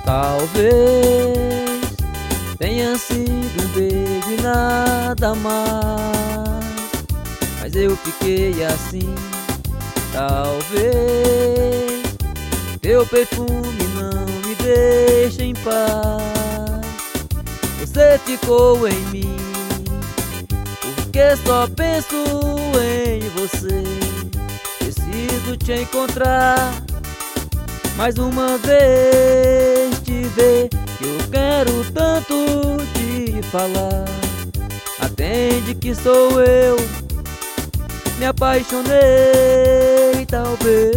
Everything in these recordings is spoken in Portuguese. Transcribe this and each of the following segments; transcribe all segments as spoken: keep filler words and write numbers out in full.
Talvez tenha sido um beijo e nada mais, mas eu fiquei assim. Talvez teu perfume não me deixe em paz. Você ficou em mim, porque só penso em você. Preciso te encontrar mais uma vez, te ver, que eu quero tanto te falar. Atende que sou eu, me apaixonei, talvez.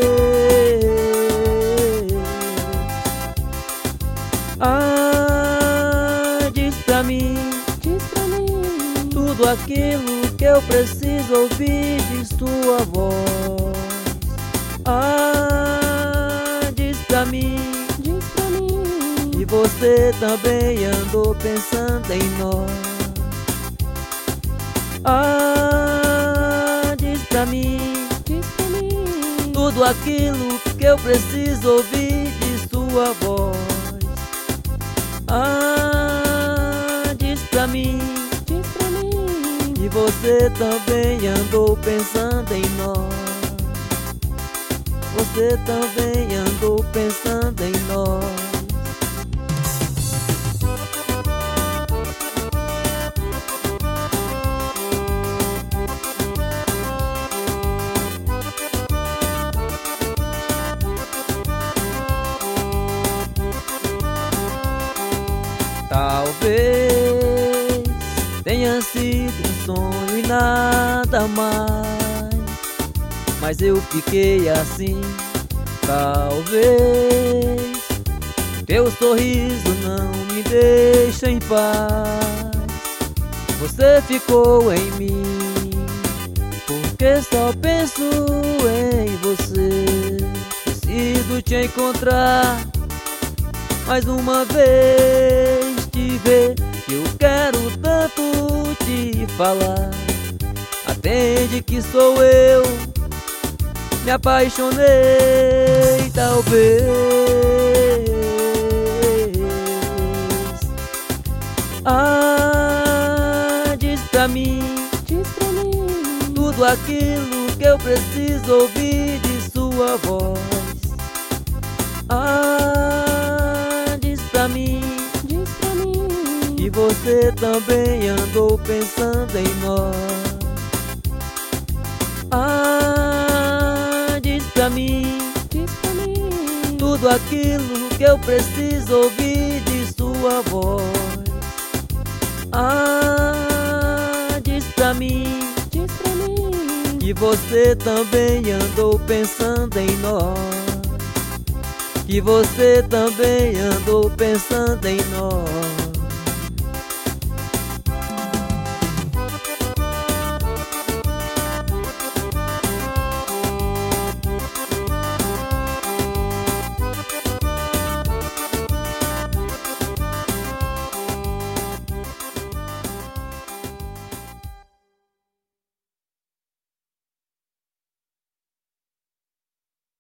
Ah, diz pra mim, Diz pra mim tudo aquilo que eu preciso ouvir de sua voz. Ah, diz pra mim, Diz pra mim e você também andou pensando em nós. Ah, diz pra mim Diz pra mim tudo aquilo que eu preciso ouvir de sua voz. Ah, diz pra mim, Diz pra mim e você também andou pensando em nós. Você também andou pensando em nós. Talvez tenha sido um sonho e nada mais, mas eu fiquei assim. Talvez teu sorriso não me deixa em paz. Você ficou em mim, porque só penso em você. Preciso te encontrar mais uma vez, te ver, que eu quero tanto te falar. Atende que sou eu, me apaixonei, talvez. Ah, diz pra mim Diz pra mim tudo aquilo que eu preciso ouvir de sua voz. Ah, diz pra mim, Diz pra mim e você também andou pensando em nós. Ah, diz pra mim Diz pra mim tudo aquilo que eu preciso ouvir de sua voz. Ah, diz pra mim, Diz pra mim e você também andou pensando em nós. Que você também andou pensando em nós.